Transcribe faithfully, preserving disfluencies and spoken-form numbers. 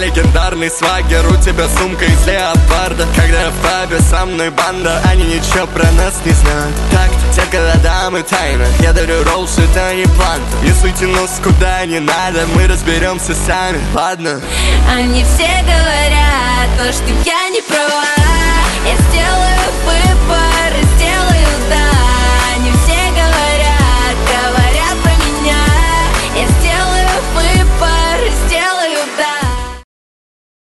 легендарный свагер, у тебя сумка из леопарда. Когда в пабе со мной банда, они ничего про нас не знают. Так, те города мы тайна, я дарю роллс, это не план. Не суйте нос куда не надо, мы разберемся сами, ладно? Они все говорят то, что я не права.